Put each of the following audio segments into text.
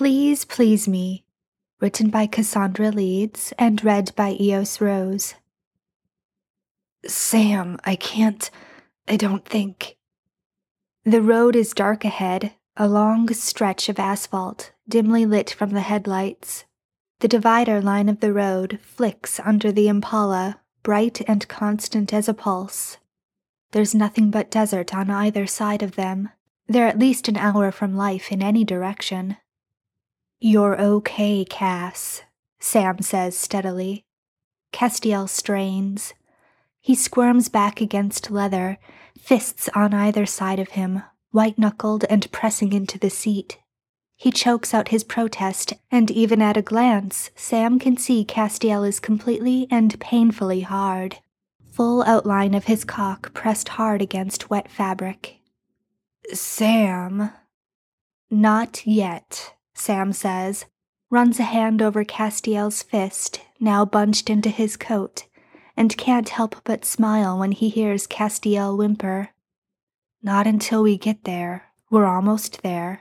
Please Please Me, written by Cassandra Leeds and read by Eos Rose. Sam, I don't think. The road is dark ahead, a long stretch of asphalt, dimly lit from the headlights. The divider line of the road flicks under the Impala, bright and constant as a pulse. There's nothing but desert on either side of them. They're at least an hour from life in any direction. "You're okay, Cass," Sam says steadily. Castiel strains. He squirms back against leather, fists on either side of him, white-knuckled and pressing into the seat. He chokes out his protest, and even at a glance, Sam can see Castiel is completely and painfully hard. Full outline of his cock pressed hard against wet fabric. Sam. "Not yet," Sam says, runs a hand over Castiel's fist, now bunched into his coat, and can't help but smile when he hears Castiel whimper. "Not until we get there. We're almost there."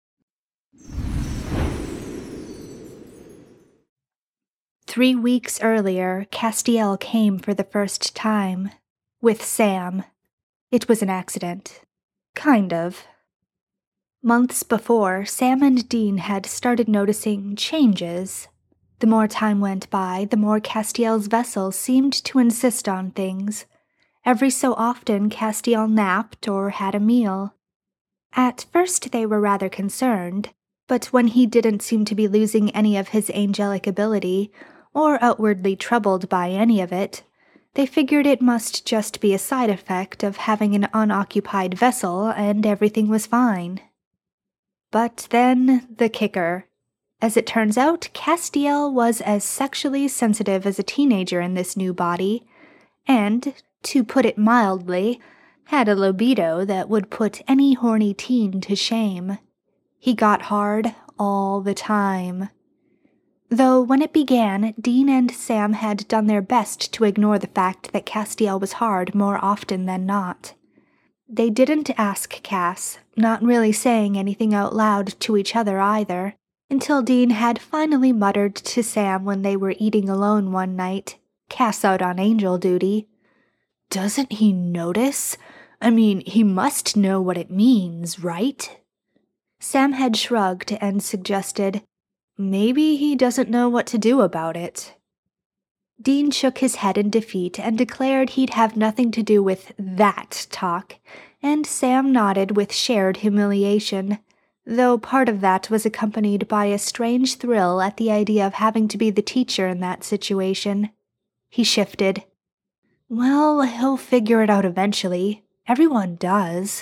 Three weeks earlier, Castiel came for the first time. With Sam. It was an accident. Kind of. Months before, Sam and Dean had started noticing changes. The more time went by, the more Castiel's vessel seemed to insist on things. Every so often, Castiel napped or had a meal. At first they were rather concerned, but when he didn't seem to be losing any of his angelic ability, or outwardly troubled by any of it, they figured it must just be a side effect of having an unoccupied vessel and everything was fine. But then, the kicker. As it turns out, Castiel was as sexually sensitive as a teenager in this new body, and, to put it mildly, had a libido that would put any horny teen to shame. He got hard all the time. Though when it began, Dean and Sam had done their best to ignore the fact that Castiel was hard more often than not. They didn't ask Cass, not really saying anything out loud to each other either, until Dean had finally muttered to Sam when they were eating alone one night, Cass out on angel duty. "Doesn't he notice? I mean, he must know what it means, right?" Sam had shrugged and suggested, "Maybe he doesn't know what to do about it." Dean shook his head in defeat and declared he'd have nothing to do with that talk, and Sam nodded with shared humiliation, though part of that was accompanied by a strange thrill at the idea of having to be the teacher in that situation. He shifted. "Well, he'll figure it out eventually. Everyone does."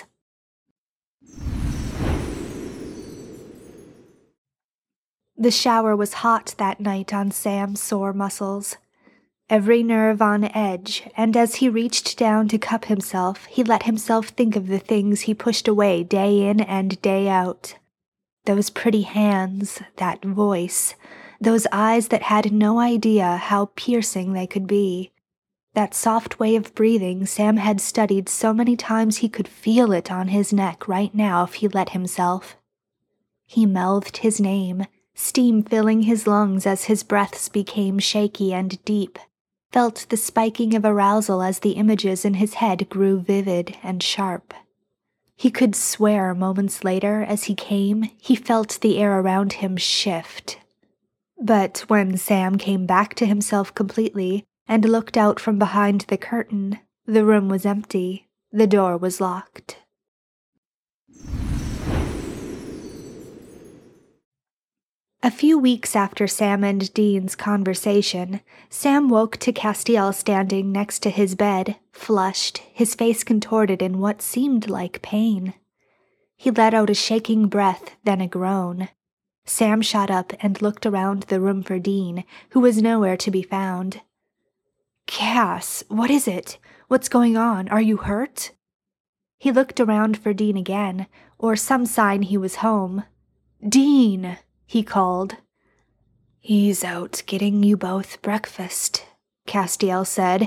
The shower was hot that night on Sam's sore muscles. Every nerve on edge, and as he reached down to cup himself, he let himself think of the things he pushed away day in and day out. Those pretty hands, that voice, those eyes that had no idea how piercing they could be. That soft way of breathing Sam had studied so many times he could feel it on his neck right now if he let himself. He mouthed his name, steam filling his lungs as his breaths became shaky and deep, felt the spiking of arousal as the images in his head grew vivid and sharp. He could swear moments later, as he came, he felt the air around him shift. But when Sam came back to himself completely and looked out from behind the curtain, the room was empty, the door was locked. A few weeks after Sam and Dean's conversation, Sam woke to Castiel standing next to his bed, flushed, his face contorted in what seemed like pain. He let out a shaking breath, then a groan. Sam shot up and looked around the room for Dean, who was nowhere to be found. "Cass, what is it? What's going on? Are you hurt?" He looked around for Dean again, or some sign he was home. "Dean!" he called. "He's out getting you both breakfast," Castiel said,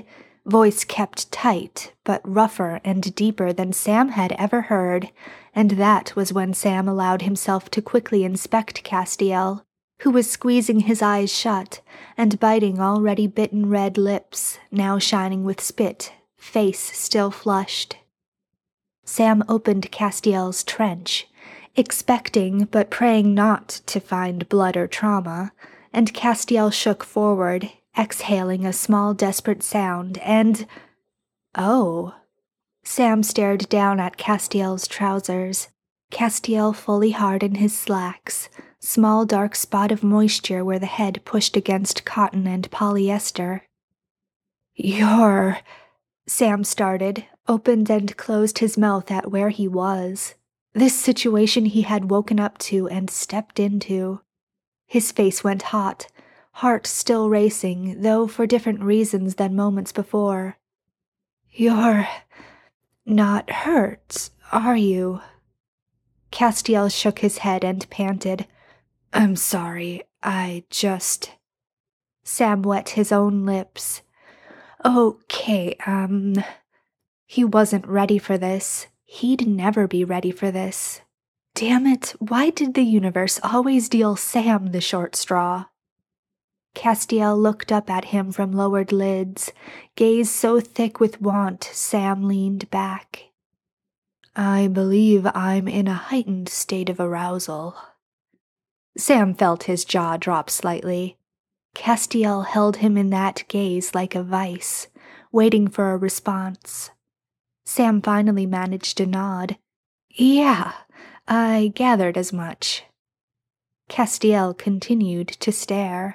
voice kept tight, but rougher and deeper than Sam had ever heard, and that was when Sam allowed himself to quickly inspect Castiel, who was squeezing his eyes shut and biting already bitten red lips, now shining with spit, face still flushed. Sam opened Castiel's trench, expecting but praying not to find blood or trauma, and Castiel shook forward, exhaling a small desperate sound, and— oh. Sam stared down at Castiel's trousers, Castiel fully hard in his slacks, small dark spot of moisture where the head pushed against cotton and polyester. "You're—" Sam started, opened and closed his mouth at where he was. This situation he had woken up to and stepped into. His face went hot, heart still racing, though for different reasons than moments before. "You're not hurt, are you?" Castiel shook his head and panted. "I'm sorry, I just—" Sam wet his own lips. "Okay, He wasn't ready for this. He'd never be ready for this. Damn it, why did the universe always deal Sam the short straw? Castiel looked up at him from lowered lids, gaze so thick with want Sam leaned back. "I believe I'm in a heightened state of arousal." Sam felt his jaw drop slightly. Castiel held him in that gaze like a vice, waiting for a response. Sam finally managed a nod. "Yeah, I gathered as much." Castiel continued to stare.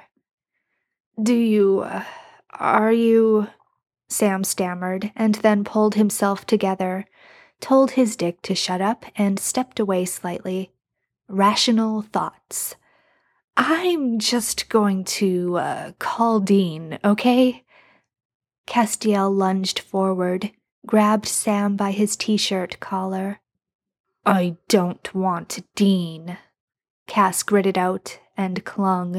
Are you... Sam stammered, and then pulled himself together, told his dick to shut up, and stepped away slightly. Rational thoughts. "I'm just going to, call Dean, okay?" Castiel lunged forward, grabbed Sam by his t-shirt collar. "I don't want Dean," Cass gritted out and clung.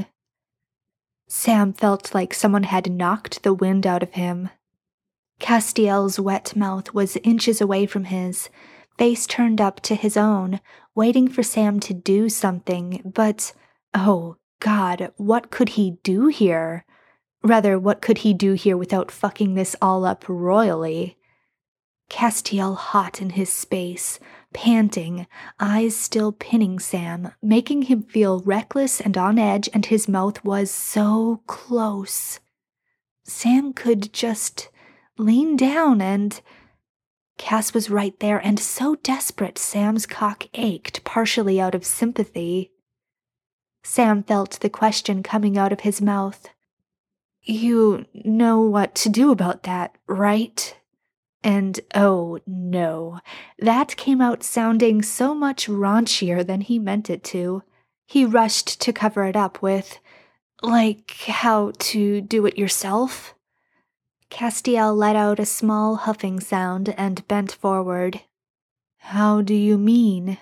Sam felt like someone had knocked the wind out of him. Castiel's wet mouth was inches away from his, face turned up to his own, waiting for Sam to do something, but, oh God, what could he do here? Rather, what could he do here without fucking this all up royally? Castiel hot in his space, panting, eyes still pinning Sam, making him feel reckless and on edge, and his mouth was so close. Sam could just lean down and... Cass was right there, and so desperate Sam's cock ached, partially out of sympathy. Sam felt the question coming out of his mouth. "You know what to do about that, right?" And oh no, that came out sounding so much raunchier than he meant it to. He rushed to cover it up with, "Like how to do it yourself?" Castiel let out a small huffing sound and bent forward. "How do you mean?"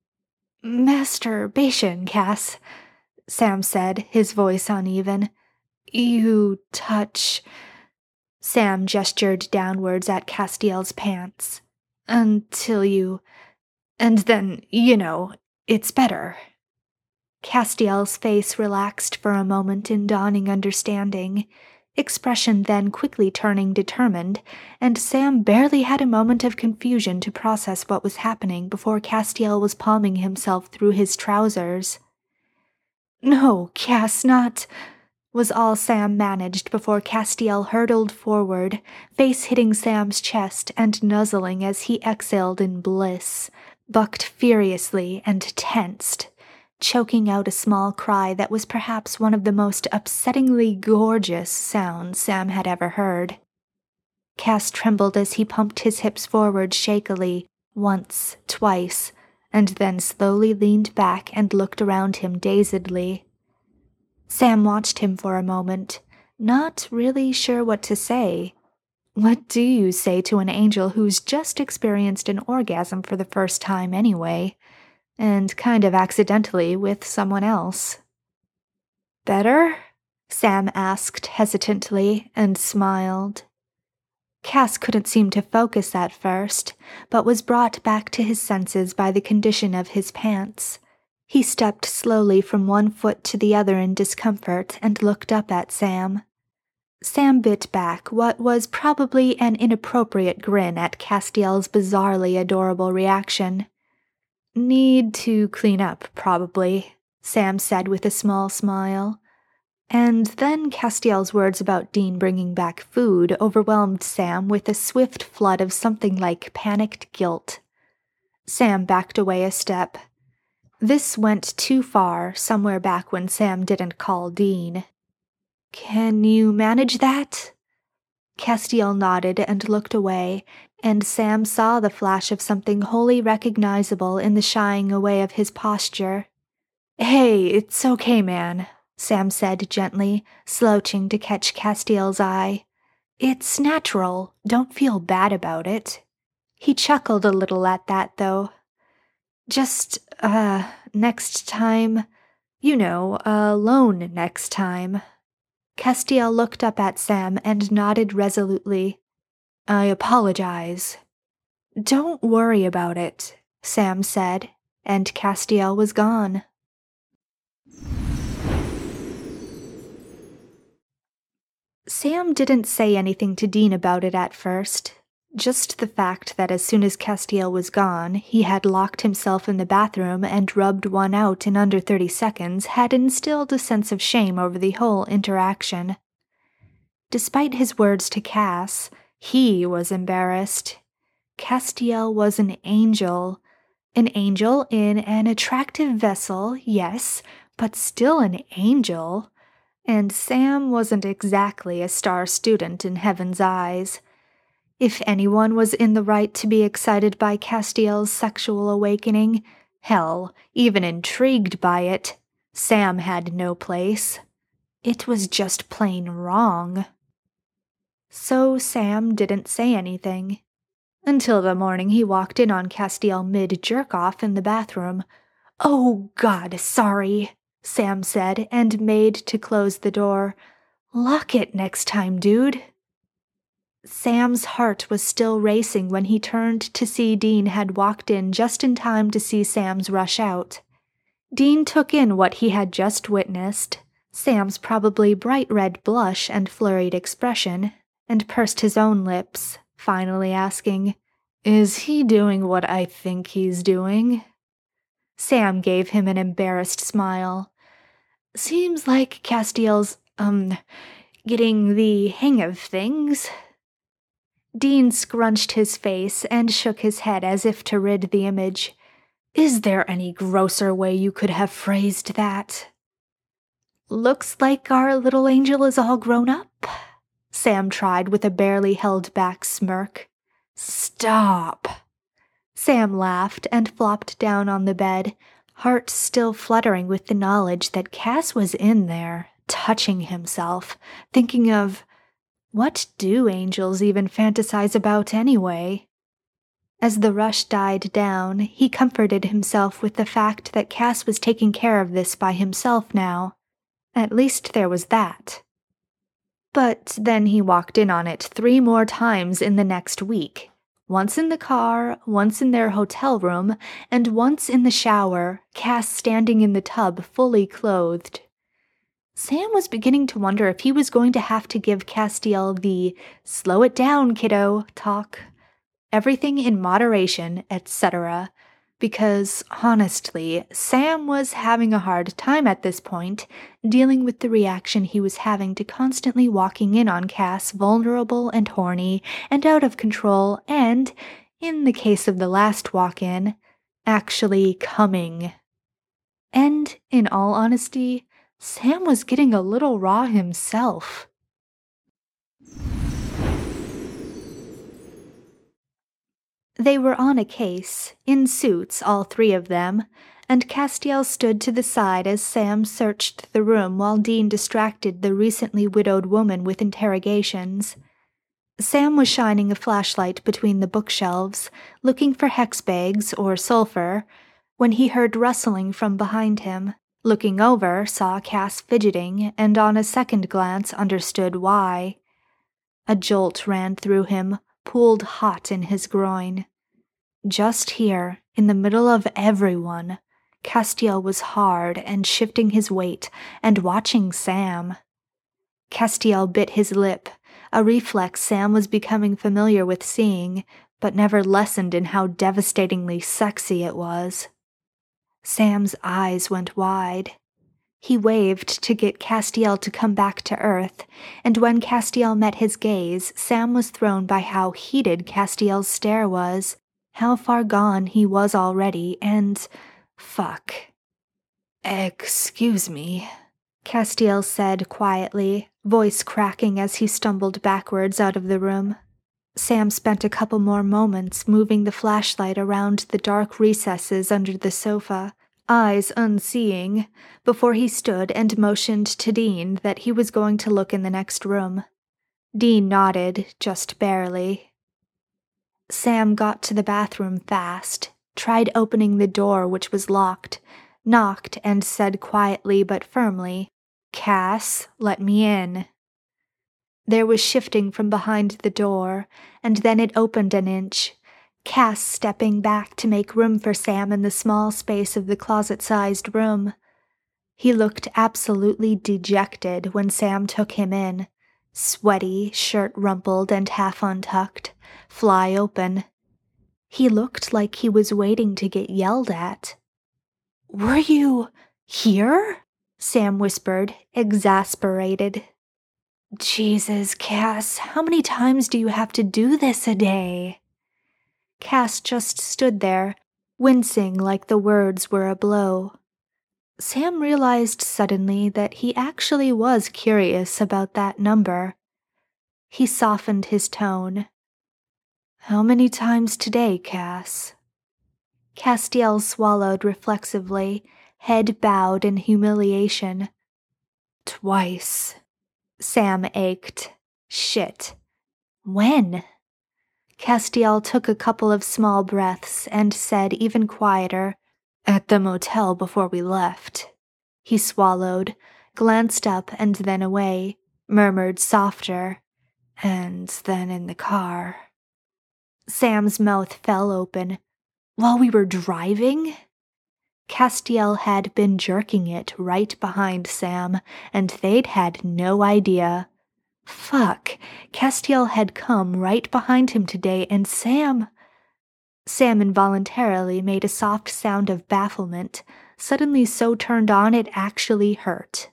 "Masturbation, Cass," Sam said, his voice uneven. "You touch..." Sam gestured downwards at Castiel's pants. "Until you... and then, it's better." Castiel's face relaxed for a moment in dawning understanding, expression then quickly turning determined, and Sam barely had a moment of confusion to process what was happening before Castiel was palming himself through his trousers. "No, Cass, not..." was all Sam managed before Castiel hurtled forward, face hitting Sam's chest and nuzzling as he exhaled in bliss, bucked furiously and tensed, choking out a small cry that was perhaps one of the most upsettingly gorgeous sounds Sam had ever heard. Cass trembled as he pumped his hips forward shakily, once, twice, and then slowly leaned back and looked around him dazedly. Sam watched him for a moment, not really sure what to say. What do you say to an angel who's just experienced an orgasm for the first time anyway, and kind of accidentally with someone else? "Better?" Sam asked hesitantly and smiled. Cass couldn't seem to focus at first, but was brought back to his senses by the condition of his pants. He stepped slowly from one foot to the other in discomfort and looked up at Sam. Sam bit back what was probably an inappropriate grin at Castiel's bizarrely adorable reaction. "Need to clean up, probably," Sam said with a small smile. And then Castiel's words about Dean bringing back food overwhelmed Sam with a swift flood of something like panicked guilt. Sam backed away a step. This went too far, somewhere back when Sam didn't call Dean. "Can you manage that?" Castiel nodded and looked away, and Sam saw the flash of something wholly recognizable in the shying away of his posture. "Hey, it's okay, man," Sam said gently, slouching to catch Castiel's eye. "It's natural. Don't feel bad about it." He chuckled a little at that, though. "Just, next time, alone next time." Castiel looked up at Sam and nodded resolutely. "I apologize." "Don't worry about it," Sam said, and Castiel was gone. Sam didn't say anything to Dean about it at first. Just the fact that as soon as Castiel was gone, he had locked himself in the bathroom and rubbed one out in under 30 seconds had instilled a sense of shame over the whole interaction. Despite his words to Cass, he was embarrassed. Castiel was an angel. An angel in an attractive vessel, yes, but still an angel. And Sam wasn't exactly a star student in Heaven's eyes. If anyone was in the right to be excited by Castiel's sexual awakening, hell, even intrigued by it, Sam had no place. It was just plain wrong. So Sam didn't say anything. Until the morning he walked in on Castiel mid-jerk-off in the bathroom. "Oh, God, sorry," Sam said, and made to close the door. "Lock it next time, dude." Sam's heart was still racing when he turned to see Dean had walked in just in time to see Sam's rush out. Dean took in what he had just witnessed, Sam's probably bright red blush and flurried expression, and pursed his own lips, finally asking, "Is he doing what I think he's doing?" Sam gave him an embarrassed smile. "Seems like Castiel's, getting the hang of things." Dean scrunched his face and shook his head as if to rid the image. "Is there any grosser way you could have phrased that?" "Looks like our little angel is all grown up," Sam tried with a barely held back smirk. "Stop." Sam laughed and flopped down on the bed, heart still fluttering with the knowledge that Cass was in there, touching himself, thinking of, what do angels even fantasize about anyway? As the rush died down, he comforted himself with the fact that Cass was taking care of this by himself now. At least there was that. But then he walked in on it 3 more times in the next week. Once in the car, once in their hotel room, and once in the shower, Cass standing in the tub fully clothed. Sam was beginning to wonder if he was going to have to give Castiel the "slow it down, kiddo" talk. Everything in moderation, etc. Because, honestly, Sam was having a hard time at this point, dealing with the reaction he was having to constantly walking in on Cass vulnerable and horny and out of control and, in the case of the last walk-in, actually coming. And, in all honesty, Sam was getting a little raw himself. They were on a case, in suits, all 3 of them, and Castiel stood to the side as Sam searched the room while Dean distracted the recently widowed woman with interrogations. Sam was shining a flashlight between the bookshelves, looking for hex bags or sulfur, when he heard rustling from behind him. Looking over, saw Cass fidgeting, and on a second glance understood why. A jolt ran through him, pooled hot in his groin. Just here, in the middle of everyone, Castiel was hard and shifting his weight and watching Sam. Castiel bit his lip, a reflex Sam was becoming familiar with seeing, but never lessened in how devastatingly sexy it was. Sam's eyes went wide. He waved to get Castiel to come back to Earth, and when Castiel met his gaze, Sam was thrown by how heated Castiel's stare was, how far gone he was already, and fuck. "Excuse me," Castiel said quietly, voice cracking as he stumbled backwards out of the room. Sam spent a couple more moments moving the flashlight around the dark recesses under the sofa, eyes unseeing, before he stood and motioned to Dean that he was going to look in the next room. Dean nodded, just barely. Sam got to the bathroom fast, tried opening the door which was locked, knocked and said quietly but firmly, "Cass, let me in." There was shifting from behind the door, and then it opened an inch, Cass stepping back to make room for Sam in the small space of the closet-sized room. He looked absolutely dejected when Sam took him in, sweaty, shirt rumpled and half untucked, fly open. He looked like he was waiting to get yelled at. "Were you here?" Sam whispered, exasperated. "Jesus, Cass, how many times do you have to do this a day?" Cass just stood there, wincing like the words were a blow. Sam realized suddenly that he actually was curious about that number. He softened his tone. "How many times today, Cass?" Castiel swallowed reflexively, head bowed in humiliation. "Twice." Sam ached. Shit. When? Castiel took a couple of small breaths and said even quieter, "At the motel before we left." He swallowed, glanced up and then away, murmured softer, "And then in the car." Sam's mouth fell open. "While we were driving?" Castiel had been jerking it right behind Sam, and they'd had no idea. Fuck, Castiel had come right behind him today, and Sam involuntarily made a soft sound of bafflement, suddenly so turned on it actually hurt.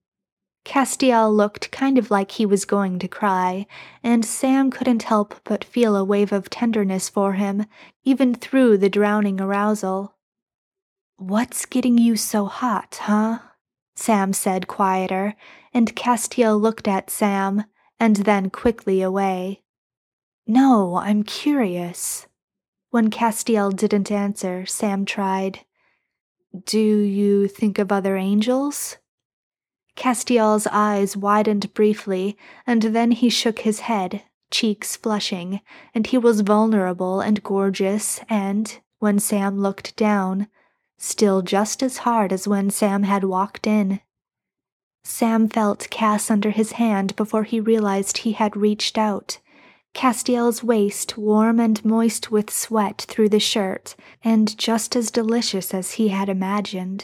Castiel looked kind of like he was going to cry, and Sam couldn't help but feel a wave of tenderness for him, even through the drowning arousal. "What's getting you so hot, huh?" Sam said quieter, and Castiel looked at Sam, and then quickly away. "No, I'm curious." When Castiel didn't answer, Sam tried, "Do you think of other angels?" Castiel's eyes widened briefly, and then he shook his head, cheeks flushing, and he was vulnerable and gorgeous and, when Sam looked down, still just as hard as when Sam had walked in. Sam felt Cass under his hand before he realized he had reached out. Castiel's waist warm and moist with sweat through the shirt, and just as delicious as he had imagined.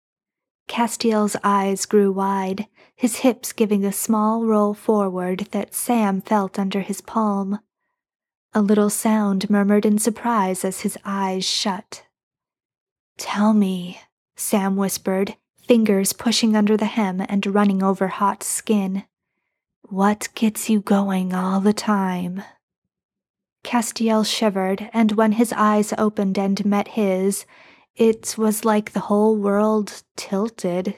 Castiel's eyes grew wide, his hips giving a small roll forward that Sam felt under his palm. A little sound murmured in surprise as his eyes shut. "Tell me," Sam whispered, fingers pushing under the hem and running over hot skin. "What gets you going all the time?" Castiel shivered, and when his eyes opened and met his, it was like the whole world tilted.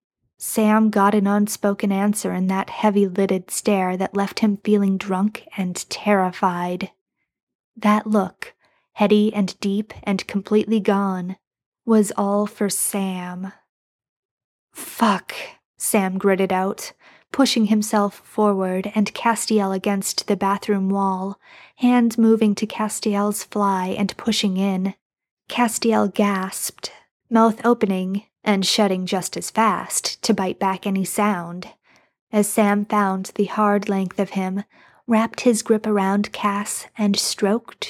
Sam got an unspoken answer in that heavy-lidded stare that left him feeling drunk and terrified. That look, heady and deep and completely gone, was all for Sam. "Fuck," Sam gritted out, pushing himself forward and Castiel against the bathroom wall, hand moving to Castiel's fly and pushing in. Castiel gasped, mouth opening and shutting just as fast to bite back any sound, as Sam found the hard length of him, wrapped his grip around Cass and stroked,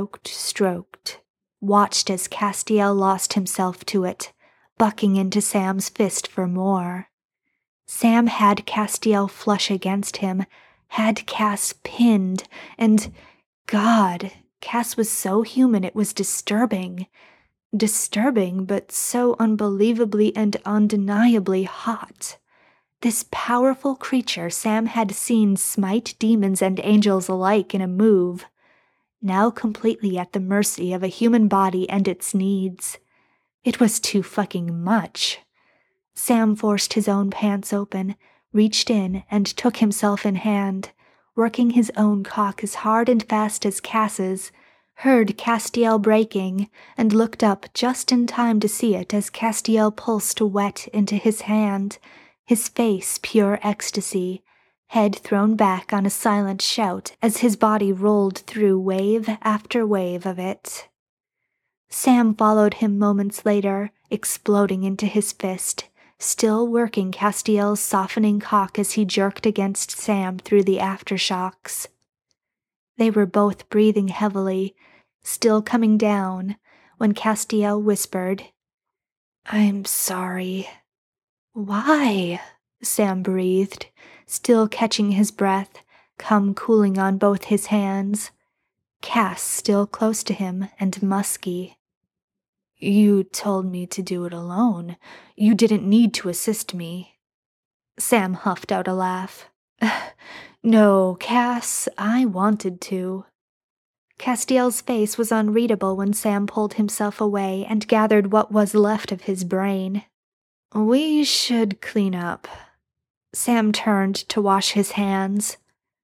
watched as Castiel lost himself to it, bucking into Sam's fist for more. Sam had Castiel flush against him, had Cass pinned, and God, Cass was so human it was disturbing. Disturbing, but so unbelievably and undeniably hot. This powerful creature Sam had seen smite demons and angels alike in a move, now completely at the mercy of a human body and its needs. It was too fucking much. Sam forced his own pants open, reached in, and took himself in hand, working his own cock as hard and fast as Cass's, heard Castiel breaking, and looked up just in time to see it as Castiel pulsed wet into his hand, his face pure ecstasy, head thrown back on a silent shout as his body rolled through wave after wave of it. Sam followed him moments later, exploding into his fist, still working Castiel's softening cock as he jerked against Sam through the aftershocks. They were both breathing heavily, still coming down, when Castiel whispered, "I'm sorry." "Why?" Sam breathed, still catching his breath, cum cooling on both his hands. Cass still close to him and musky. "You told me to do it alone. You didn't need to assist me." Sam huffed out a laugh. "No, Cass, I wanted to." Castiel's face was unreadable when Sam pulled himself away and gathered what was left of his brain. "We should clean up." Sam turned to wash his hands.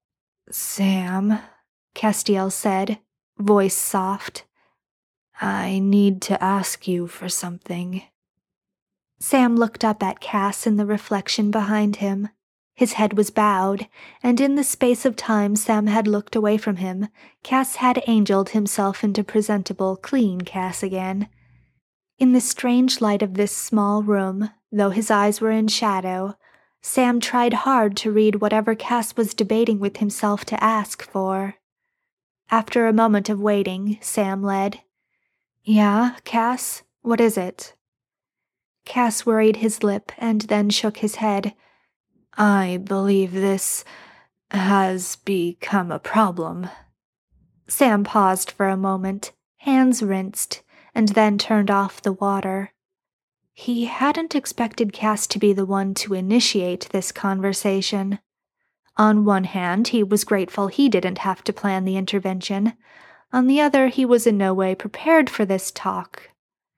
"Sam," Castiel said, voice soft, "I need to ask you for something." Sam looked up at Cass in the reflection behind him. His head was bowed, and in the space of time Sam had looked away from him, Cass had angeled himself into presentable, clean Cass again. In the strange light of this small room, though his eyes were in shadow, Sam tried hard to read whatever Cass was debating with himself to ask for. After a moment of waiting, Sam led, "Yeah, Cass, what is it?" Cass worried his lip and then shook his head. "I believe this has become a problem." Sam paused for a moment, hands rinsed, and then turned off the water. He hadn't expected Cass to be the one to initiate this conversation. On one hand, he was grateful he didn't have to plan the intervention. On the other, he was in no way prepared for this talk.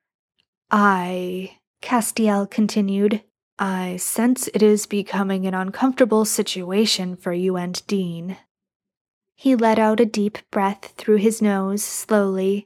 Castiel continued, "I sense it is becoming an uncomfortable situation for you and Dean." He let out a deep breath through his nose slowly.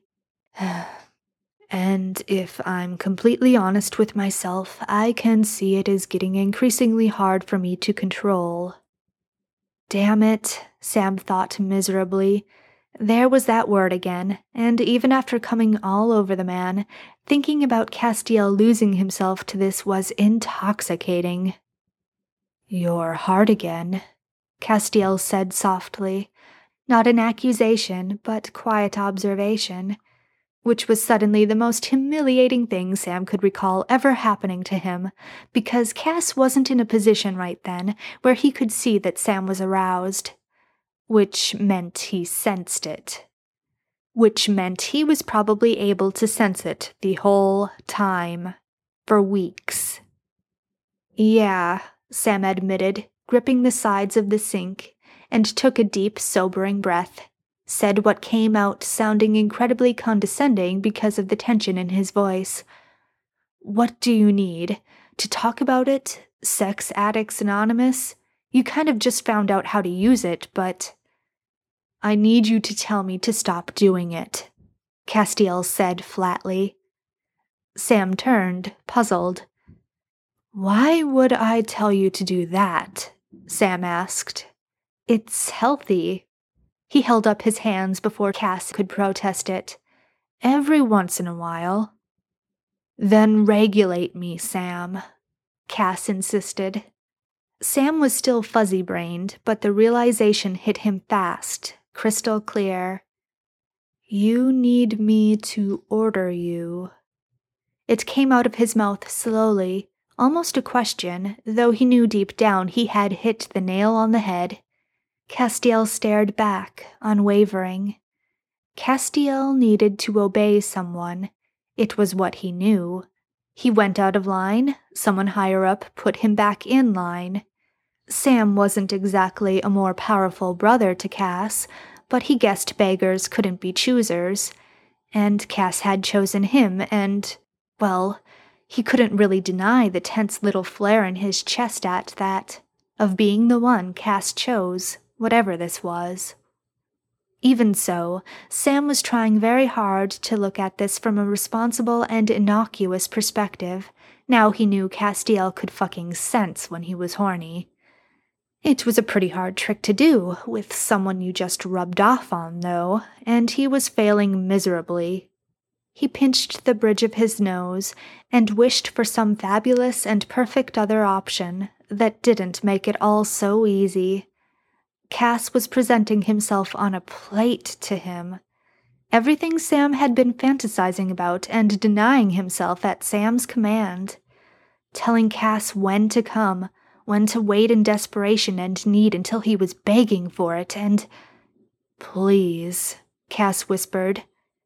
"And if I'm completely honest with myself, I can see it is getting increasingly hard for me to control." Damn it, Sam thought miserably. There was that word again, and even after coming all over the man, thinking about Castiel losing himself to this was intoxicating. "You're hard again," Castiel said softly, not an accusation, but quiet observation, which was suddenly the most humiliating thing Sam could recall ever happening to him, because Cass wasn't in a position right then where he could see that Sam was aroused. Which meant he sensed it. Which meant he was probably able to sense it the whole time. For weeks. "Yeah," Sam admitted, gripping the sides of the sink, and took a deep, sobering breath. Said what came out sounding incredibly condescending because of the tension in his voice. "What do you need? To talk about it? Sex Addicts Anonymous? You kind of just found out how to use it, but—" "I need you to tell me to stop doing it," Castiel said flatly. Sam turned, puzzled. "Why would I tell you to do that?" Sam asked. "It's healthy." He held up his hands before Cass could protest it. "Every once in a while." "Then regulate me, Sam," Cass insisted. Sam was still fuzzy-brained, but the realization hit him fast, crystal clear. You need me to order you. It came out of his mouth slowly, almost a question, though he knew deep down he had hit the nail on the head. Castiel stared back, unwavering. Castiel needed to obey someone. It was what he knew. He went out of line, someone higher up put him back in line. Sam wasn't exactly a more powerful brother to Cass, but he guessed beggars couldn't be choosers. And Cass had chosen him, and, well, he couldn't really deny the tense little flare in his chest at that, of being the one Cass chose, whatever this was. Even so, Sam was trying very hard to look at this from a responsible and innocuous perspective. Now he knew Castiel could fucking sense when he was horny. It was a pretty hard trick to do, with someone you just rubbed off on, though, and he was failing miserably. He pinched the bridge of his nose and wished for some fabulous and perfect other option that didn't make it all so easy. Cass was presenting himself on a plate to him. Everything Sam had been fantasizing about and denying himself at Sam's command. Telling Cass when to come, when to wait in desperation and need until he was begging for it, and— "Please," Cass whispered.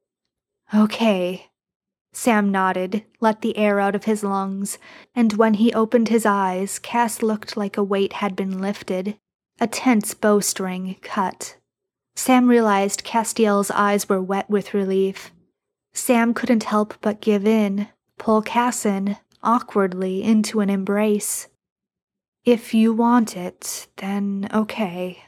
"Okay." Sam nodded, let the air out of his lungs, and when he opened his eyes, Cass looked like a weight had been lifted, a tense bowstring cut. Sam realized Castiel's eyes were wet with relief. Sam couldn't help but give in, pull Cass in, awkwardly, into an embrace. "If you want it, then okay."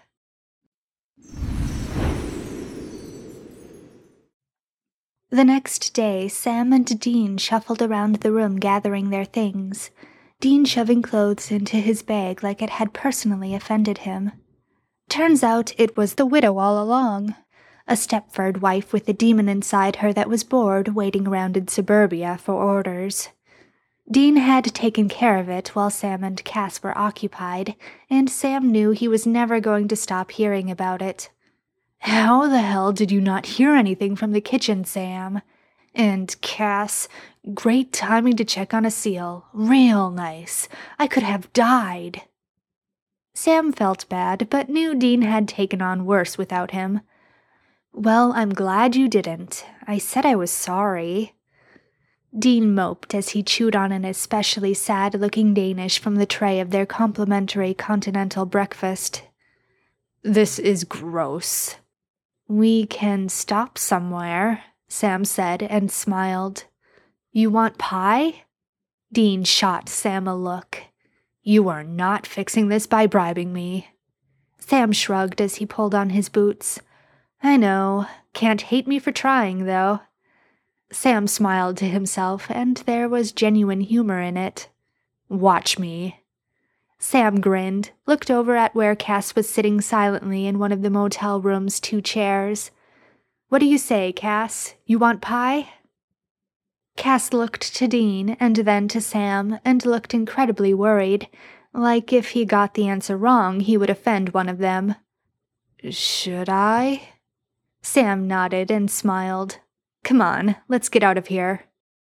The next day, Sam and Dean shuffled around the room gathering their things, Dean shoving clothes into his bag like it had personally offended him. Turns out it was the widow all along, a Stepford wife with a demon inside her that was bored waiting around in suburbia for orders. Dean had taken care of it while Sam and Cass were occupied, and Sam knew he was never going to stop hearing about it. "How the hell did you not hear anything from the kitchen, Sam?" And Cass, "Great timing to check on a seal. Real nice. I could have died." Sam felt bad, but knew Dean had taken on worse without him. "Well, I'm glad you didn't. I said I was sorry." Dean moped as he chewed on an especially sad-looking Danish from the tray of their complimentary continental breakfast. "This is gross." "We can stop somewhere," Sam said and smiled. "You want pie?" Dean shot Sam a look. "You are not fixing this by bribing me." Sam shrugged as he pulled on his boots. "I know. Can't hate me for trying, though." Sam smiled to himself, and there was genuine humor in it. "Watch me." Sam grinned, looked over at where Cass was sitting silently in one of the motel room's 2 chairs. "What do you say, Cass? You want pie?" Cass looked to Dean and then to Sam and looked incredibly worried, like if he got the answer wrong he would offend one of them. "Should I?" Sam nodded and smiled. "Come on, let's get out of here."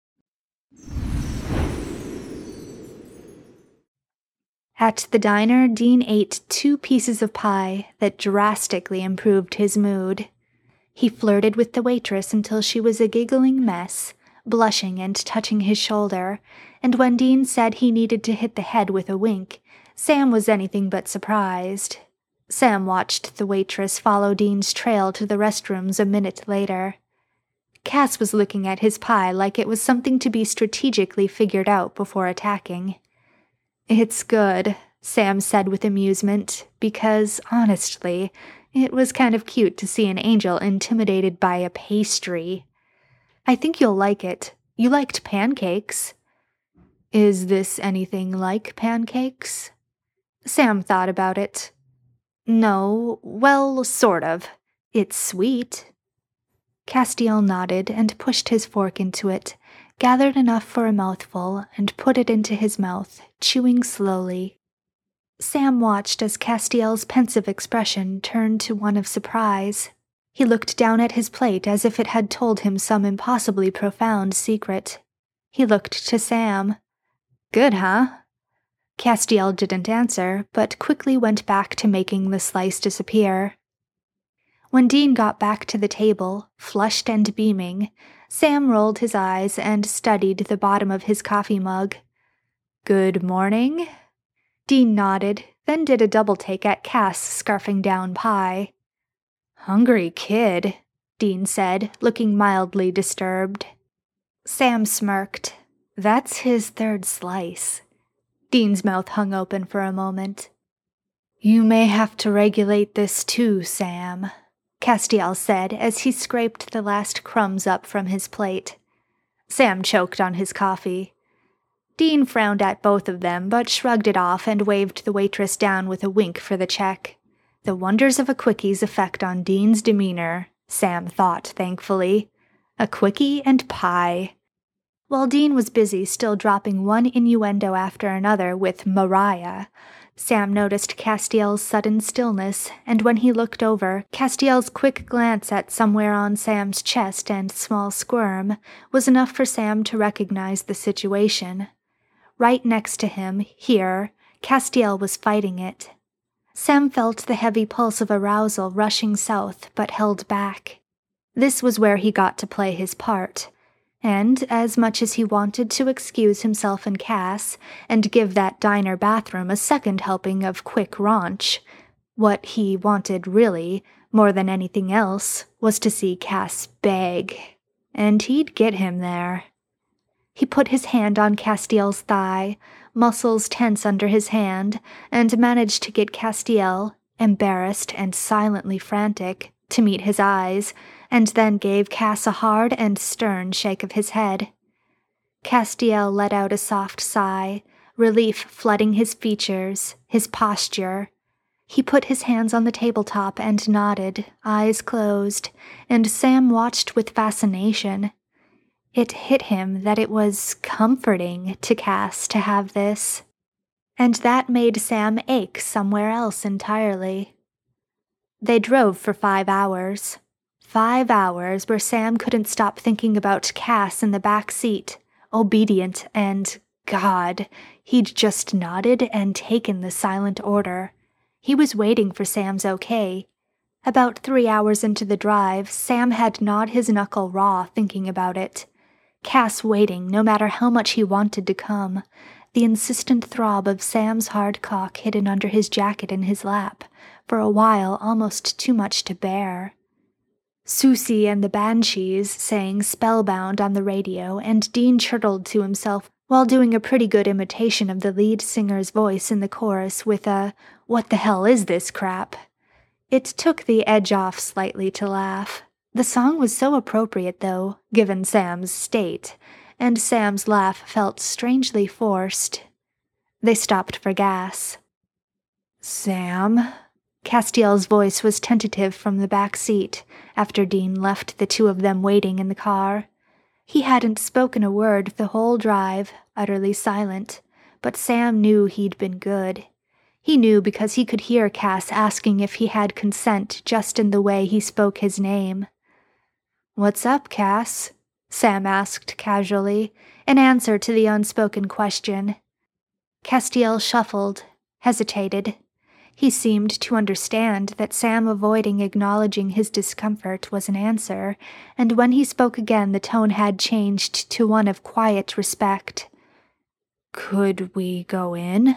At the diner, Dean ate 2 pieces of pie that drastically improved his mood. He flirted with the waitress until she was a giggling mess, blushing and touching his shoulder, and when Dean said he needed to hit the head with a wink, Sam was anything but surprised. Sam watched the waitress follow Dean's trail to the restrooms a minute later. Cass was looking at his pie like it was something to be strategically figured out before attacking. "It's good," Sam said with amusement, because, honestly, it was kind of cute to see an angel intimidated by a pastry. "I think you'll like it. You liked pancakes." "Is this anything like pancakes?" Sam thought about it. "No, well, sort of. It's sweet." Castiel nodded and pushed his fork into it, gathered enough for a mouthful, and put it into his mouth, chewing slowly. Sam watched as Castiel's pensive expression turned to one of surprise. He looked down at his plate as if it had told him some impossibly profound secret. He looked to Sam. "Good, huh?" Castiel didn't answer, but quickly went back to making the slice disappear. When Dean got back to the table, flushed and beaming, Sam rolled his eyes and studied the bottom of his coffee mug. "Good morning?" Dean nodded, then did a double-take at Cass scarfing down pie. "Hungry kid," Dean said, looking mildly disturbed. Sam smirked. "That's his third slice." Dean's mouth hung open for a moment. "You may have to regulate this too, Sam," Castiel said as he scraped the last crumbs up from his plate. Sam choked on his coffee. Dean frowned at both of them, but shrugged it off and waved the waitress down with a wink for the check. The wonders of a quickie's effect on Dean's demeanor, Sam thought thankfully. A quickie and pie. While Dean was busy still dropping one innuendo after another with Mariah, Sam noticed Castiel's sudden stillness, and when he looked over, Castiel's quick glance at somewhere on Sam's chest and small squirm was enough for Sam to recognize the situation. Right next to him, here, Castiel was fighting it. Sam felt the heavy pulse of arousal rushing south, but held back. This was where he got to play his part. And, as much as he wanted to excuse himself and Cass, and give that diner bathroom a second helping of quick raunch, what he wanted really, more than anything else, was to see Cass beg. And he'd get him there. He put his hand on Castiel's thigh, muscles tense under his hand, and managed to get Castiel, embarrassed and silently frantic, to meet his eyes, and then gave Cass a hard and stern shake of his head. Castiel let out a soft sigh, relief flooding his features, his posture. He put his hands on the tabletop and nodded, eyes closed, and Sam watched with fascination. It hit him that it was comforting to Cass to have this, and that made Sam ache somewhere else entirely. They drove for 5 hours. 5 hours where Sam couldn't stop thinking about Cass in the back seat, obedient and, God, he'd just nodded and taken the silent order. He was waiting for Sam's okay. About 3 hours into the drive, Sam had gnawed his knuckle raw thinking about it. Cass waiting no matter how much he wanted to come, the insistent throb of Sam's hard cock hidden under his jacket in his lap, for a while almost too much to bear. Susie and the Banshees sang Spellbound on the radio, and Dean chortled to himself while doing a pretty good imitation of the lead singer's voice in the chorus with a "What the hell is this crap?" It took the edge off slightly to laugh. The song was so appropriate, though, given Sam's state, and Sam's laugh felt strangely forced. They stopped for gas. "Sam?" Castiel's voice was tentative from the back seat, after Dean left the two of them waiting in the car. He hadn't spoken a word the whole drive, utterly silent, but Sam knew he'd been good. He knew because he could hear Cass asking if he had consent just in the way he spoke his name. "What's up, Cass?" Sam asked casually, in answer to the unspoken question. Castiel shuffled, hesitated. He seemed to understand that Sam avoiding acknowledging his discomfort was an answer, and when he spoke again the tone had changed to one of quiet respect. "Could we go in?"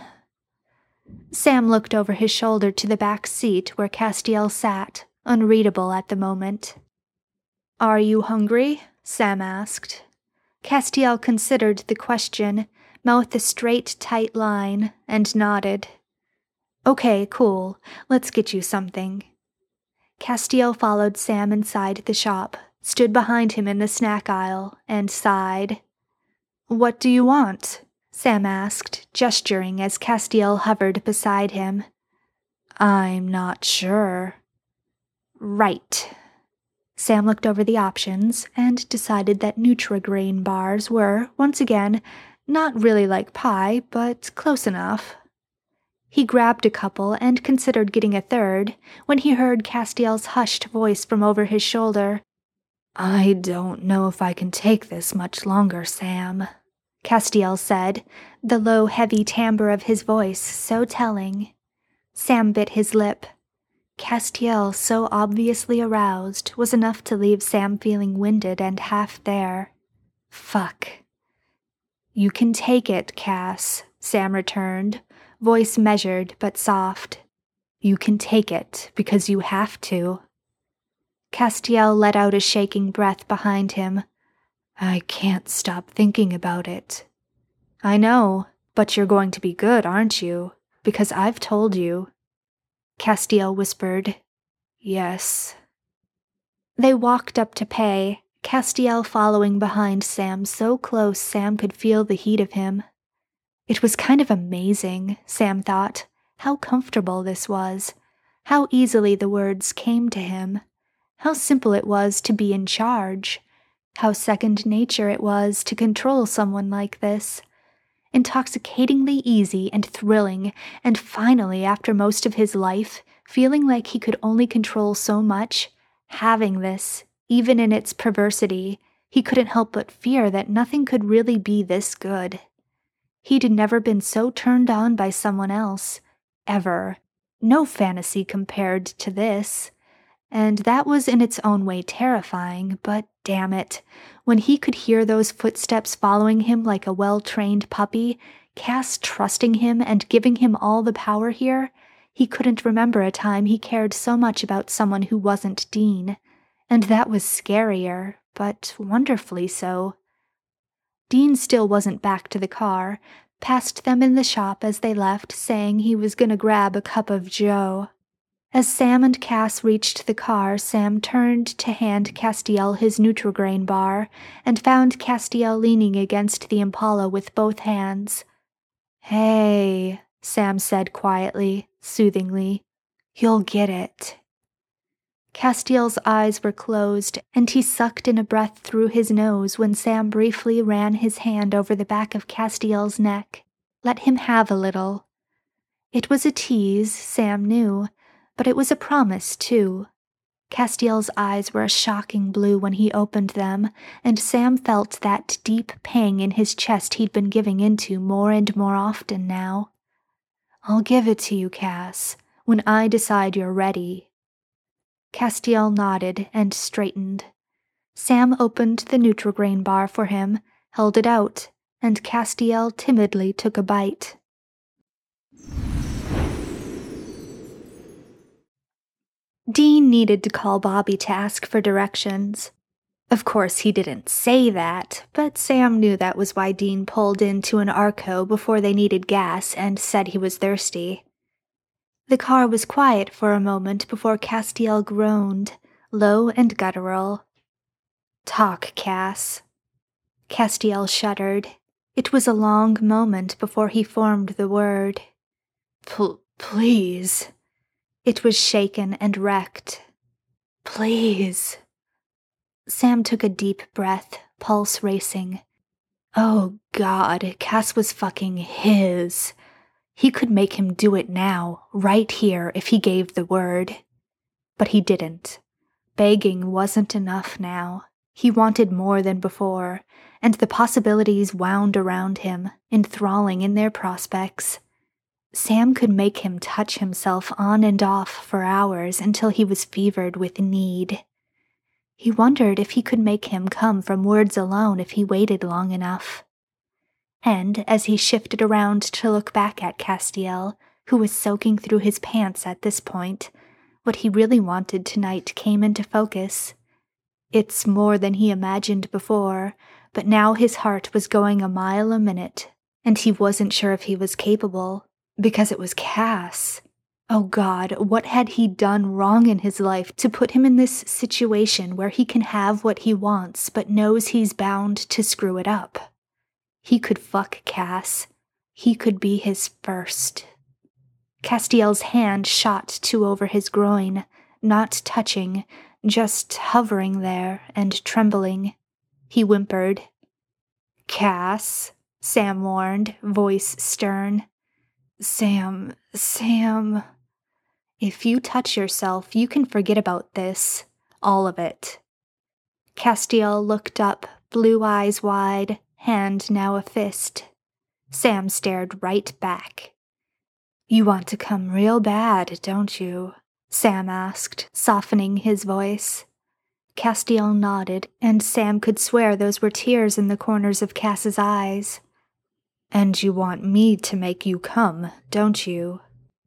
Sam looked over his shoulder to the back seat where Castiel sat, unreadable at the moment. "Are you hungry?" Sam asked. Castiel considered the question, mouth a straight, tight line, and nodded. "Okay, cool. Let's get you something." Castiel followed Sam inside the shop, stood behind him in the snack aisle, and sighed. "What do you want?" Sam asked, gesturing as Castiel hovered beside him. "I'm not sure." "Right." Sam looked over the options and decided that Nutrigrain bars were, once again, not really like pie, but close enough. He grabbed a couple and considered getting a third when he heard Castiel's hushed voice from over his shoulder. "I don't know if I can take this much longer, Sam," Castiel said, the low, heavy timbre of his voice so telling. Sam bit his lip. Castiel, so obviously aroused, was enough to leave Sam feeling winded and half there. Fuck. "You can take it, Cass," Sam returned, voice measured but soft. "You can take it because you have to." Castiel let out a shaking breath behind him. "I can't stop thinking about it." "I know, but you're going to be good, aren't you? Because I've told you." Castiel whispered, "Yes." They walked up to pay, Castiel following behind Sam so close Sam could feel the heat of him. It was kind of amazing, Sam thought, how comfortable this was, how easily the words came to him, how simple it was to be in charge, how second nature it was to control someone like this. Intoxicatingly easy and thrilling, and finally, after most of his life, feeling like he could only control so much, having this, even in its perversity, he couldn't help but fear that nothing could really be this good. He'd never been so turned on by someone else, ever. No fantasy compared to this. And that was in its own way terrifying, but damn it, when he could hear those footsteps following him like a well-trained puppy, Cass trusting him and giving him all the power here, he couldn't remember a time he cared so much about someone who wasn't Dean. And that was scarier, but wonderfully so. Dean still wasn't back to the car, passed them in the shop as they left, saying he was gonna grab a cup of joe. As Sam and Cass reached the car, Sam turned to hand Castiel his Nutrigrain bar and found Castiel leaning against the Impala with both hands. "Hey," Sam said quietly, soothingly. "You'll get it." Castiel's eyes were closed, and he sucked in a breath through his nose when Sam briefly ran his hand over the back of Castiel's neck. Let him have a little. It was a tease, Sam knew, but it was a promise, too. Castiel's eyes were a shocking blue when he opened them, and Sam felt that deep pang in his chest he'd been giving into more and more often now. "I'll give it to you, Cass, when I decide you're ready." Castiel nodded and straightened. Sam opened the Nutrigrain bar for him, held it out, and Castiel timidly took a bite. Dean needed to call Bobby to ask for directions. Of course, he didn't say that, but Sam knew that was why Dean pulled into an Arco before they needed gas and said he was thirsty. The car was quiet for a moment before Castiel groaned, low and guttural. "Talk, Cass." Castiel shuddered. It was a long moment before he formed the word. Please." It was shaken and wrecked. "Please." Sam took a deep breath, pulse racing. Oh God, Cass was fucking his. He could make him do it now, right here, if he gave the word. But he didn't. Begging wasn't enough now. He wanted more than before, and the possibilities wound around him, enthralling in their prospects. Sam could make him touch himself on and off for hours until he was fevered with need. He wondered if he could make him come from words alone if he waited long enough. And as he shifted around to look back at Castiel, who was soaking through his pants at this point, what he really wanted tonight came into focus. It's more than he imagined before, but now his heart was going a mile a minute, and he wasn't sure if he was capable. Because it was Cass. Oh God, what had he done wrong in his life to put him in this situation where he can have what he wants but knows he's bound to screw it up? He could fuck Cass. He could be his first. Castiel's hand shot to over his groin, not touching, just hovering there and trembling. He whimpered. "Cass," Sam warned, voice stern. Sam. If you touch yourself, you can forget about this. All of it. Castiel looked up, blue eyes wide, hand now a fist. Sam stared right back. You want to come real bad, don't you? Sam asked, softening his voice. Castiel nodded, and Sam could swear those were tears in the corners of Cass's eyes. And you want me to make you come, don't you?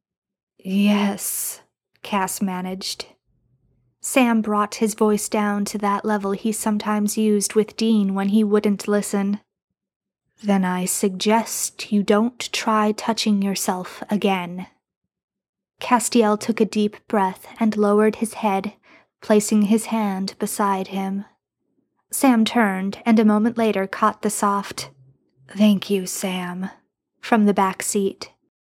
Yes, Cass managed. Sam brought his voice down to that level he sometimes used with Dean when he wouldn't listen. Then I suggest you don't try touching yourself again. Castiel took a deep breath and lowered his head, placing his hand beside him. Sam turned and a moment later caught the soft, "Thank you, Sam," from the back seat.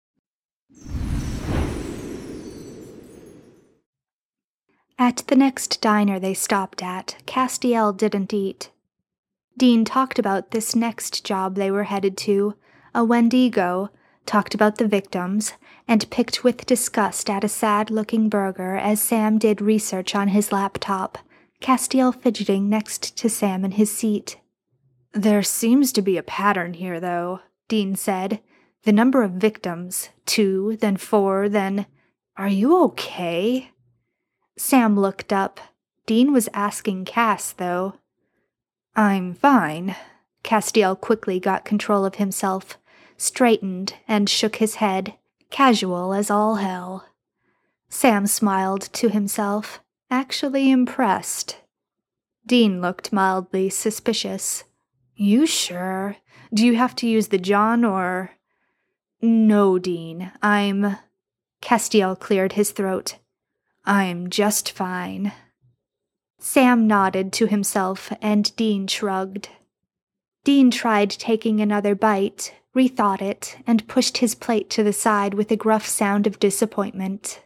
At the next diner they stopped at, Castiel didn't eat. Dean talked about this next job they were headed to, a Wendigo, talked about the victims, and picked with disgust at a sad-looking burger as Sam did research on his laptop, Castiel fidgeting next to Sam in his seat. "There seems to be a pattern here, though," Dean said. "The number of victims, 2, then 4, then... Are you okay?" Sam looked up. Dean was asking Cass, though. "I'm fine." Castiel quickly got control of himself, straightened, and shook his head, casual as all hell. Sam smiled to himself, actually impressed. Dean looked mildly suspicious. "You sure? Do you have to use the John or—" "No, Dean, Castiel cleared his throat. "I'm just fine." Sam nodded to himself and Dean shrugged. Dean tried taking another bite, rethought it, and pushed his plate to the side with a gruff sound of disappointment.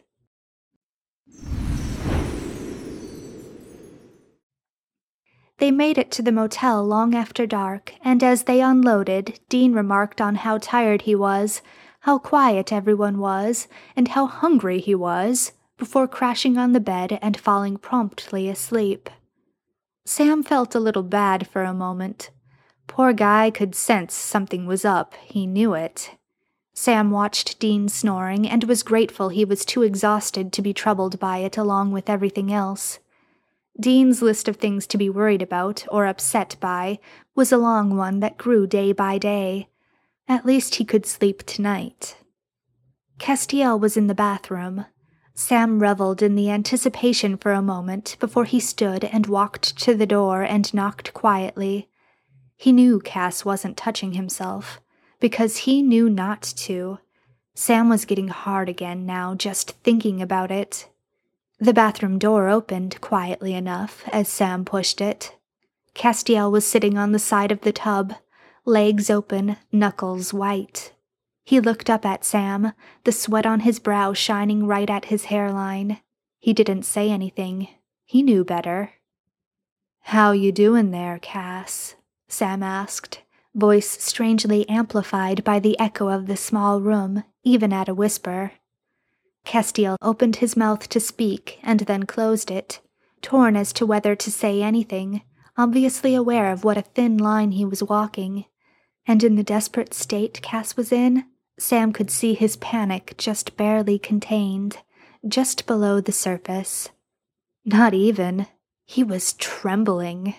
They made it to the motel long after dark, and as they unloaded, Dean remarked on how tired he was, how quiet everyone was, and how hungry he was, before crashing on the bed and falling promptly asleep. Sam felt a little bad for a moment. Poor guy could sense something was up, he knew it. Sam watched Dean snoring and was grateful he was too exhausted to be troubled by it along with everything else. Dean's list of things to be worried about or upset by was a long one that grew day by day. At least he could sleep tonight. Castiel was in the bathroom. Sam reveled in the anticipation for a moment before he stood and walked to the door and knocked quietly. He knew Cass wasn't touching himself, because he knew not to. Sam was getting hard again now just thinking about it. The bathroom door opened quietly enough as Sam pushed it. Castiel was sitting on the side of the tub, legs open, knuckles white. He looked up at Sam, the sweat on his brow shining right at his hairline. He didn't say anything. He knew better. "How you doing there, Cass?" Sam asked, voice strangely amplified by the echo of the small room, even at a whisper. Castiel opened his mouth to speak and then closed it, torn as to whether to say anything, obviously aware of what a thin line he was walking. And in the desperate state Cass was in, Sam could see his panic just barely contained, just below the surface. Not even. He was trembling.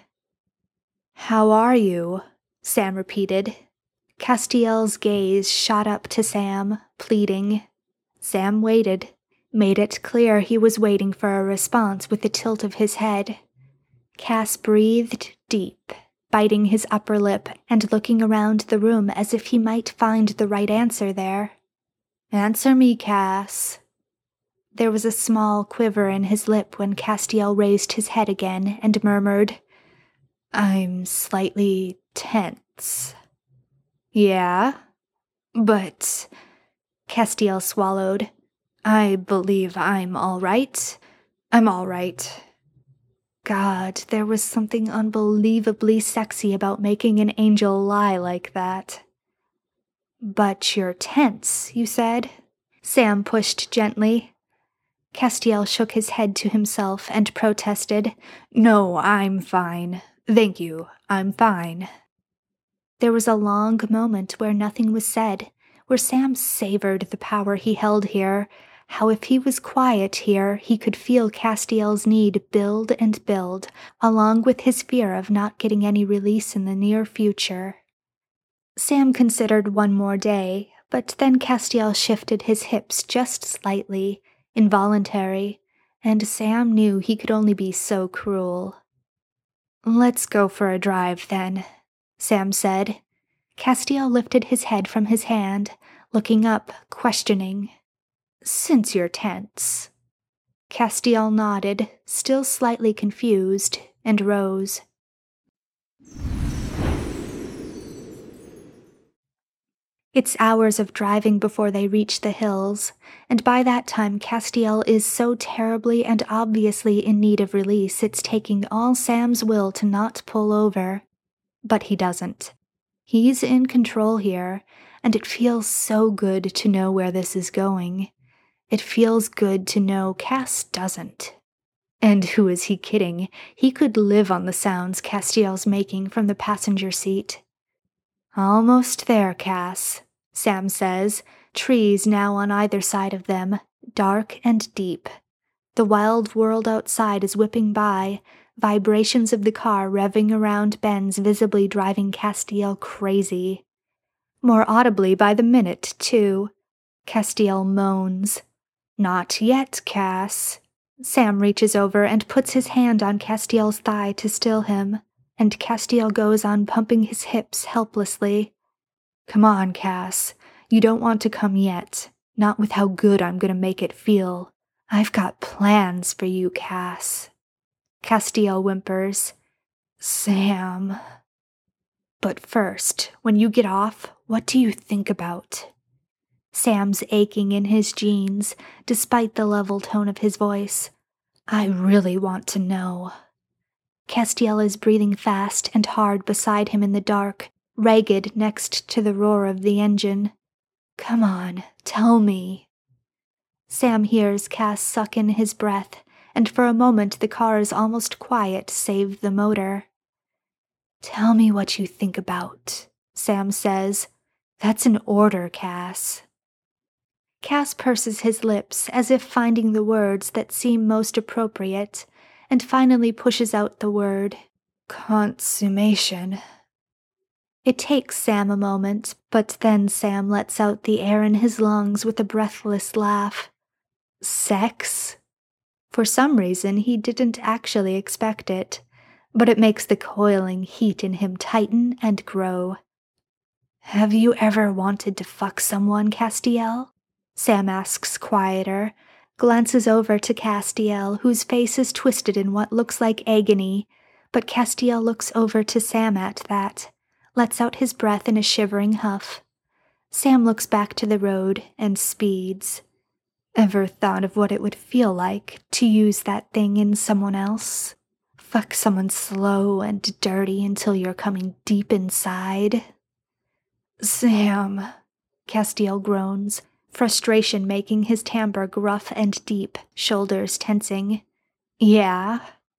"How are you?" Sam repeated. Castiel's gaze shot up to Sam, pleading. Sam waited, made it clear he was waiting for a response with a tilt of his head. Cass breathed deep, biting his upper lip and looking around the room as if he might find the right answer there. "Answer me, Cass." There was a small quiver in his lip when Castiel raised his head again and murmured, "I'm slightly tense." "Yeah? But..." Castiel swallowed. "I believe I'm all right. I'm all right." God, there was something unbelievably sexy about making an angel lie like that. But you're tense, you said? Sam pushed gently. Castiel shook his head to himself and protested. No, I'm fine. Thank you, I'm fine. There was a long moment where nothing was said, where Sam savored the power he held here, how if he was quiet here, he could feel Castiel's need build and build, along with his fear of not getting any release in the near future. Sam considered one more day, but then Castiel shifted his hips just slightly, involuntary, and Sam knew he could only be so cruel. Let's go for a drive, then, Sam said. Castiel lifted his head from his hand, looking up, questioning. Since you're tense. Castiel nodded, still slightly confused, and rose. It's hours of driving before they reach the hills, and by that time Castiel is so terribly and obviously in need of release it's taking all Sam's will to not pull over. But he doesn't. He's in control here, and it feels so good to know where this is going. It feels good to know Cass doesn't. And who is he kidding? He could live on the sounds Castiel's making from the passenger seat. Almost there, Cass, Sam says, trees now on either side of them, dark and deep. The wild world outside is whipping by, vibrations of the car revving around bends visibly driving Castiel crazy. More audibly by the minute, too. Castiel moans. Not yet, Cass. Sam reaches over and puts his hand on Castiel's thigh to still him, and Castiel goes on pumping his hips helplessly. Come on, Cass. You don't want to come yet. Not with how good I'm gonna make it feel. I've got plans for you, Cass. Castiel whimpers. Sam. But first, when you get off, what do you think about? Sam's aching in his jeans, despite the level tone of his voice. I really want to know. Castiel is breathing fast and hard beside him in the dark, ragged next to the roar of the engine. Come on, tell me. Sam hears Cass suck in his breath, and for a moment the car is almost quiet save the motor. Tell me what you think about, Sam says. That's an order, Cass. Cass purses his lips as if finding the words that seem most appropriate, and finally pushes out the word, consummation. It takes Sam a moment, but then Sam lets out the air in his lungs with a breathless laugh. Sex? For some reason, he didn't actually expect it, but it makes the coiling heat in him tighten and grow. Have you ever wanted to fuck someone, Castiel? Sam asks quieter, glances over to Castiel, whose face is twisted in what looks like agony, but Castiel looks over to Sam at that, lets out his breath in a shivering huff. Sam looks back to the road and speeds. Ever thought of what it would feel like to use that thing in someone else? Fuck someone slow and dirty until you're coming deep inside? Sam, Castiel groans, frustration making his timbre gruff and deep, shoulders tensing. Yeah?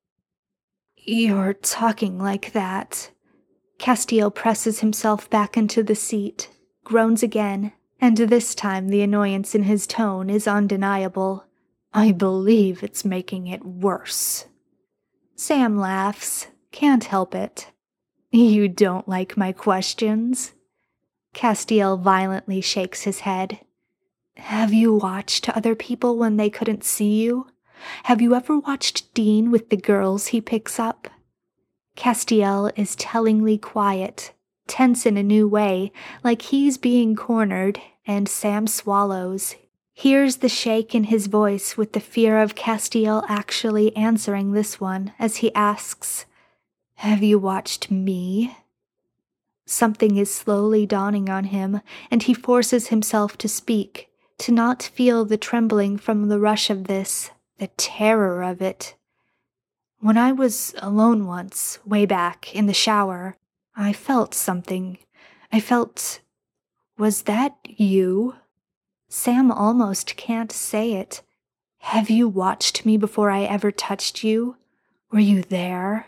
You're talking like that. Castiel presses himself back into the seat, groans again, and this time the annoyance in his tone is undeniable. I believe it's making it worse. Sam laughs, can't help it. You don't like my questions? Castiel violently shakes his head. Have you watched other people when they couldn't see you? Have you ever watched Dean with the girls he picks up? Castiel is tellingly quiet, tense in a new way, like he's being cornered, and Sam swallows, hears the shake in his voice with the fear of Castiel actually answering this one as he asks, Have you watched me? Something is slowly dawning on him, and he forces himself to speak, to not feel the trembling from the rush of this, the terror of it. When I was alone once, way back, in the shower, I felt something. I felt Was that you? Sam almost can't say it. Have you watched me before I ever touched you? Were you there?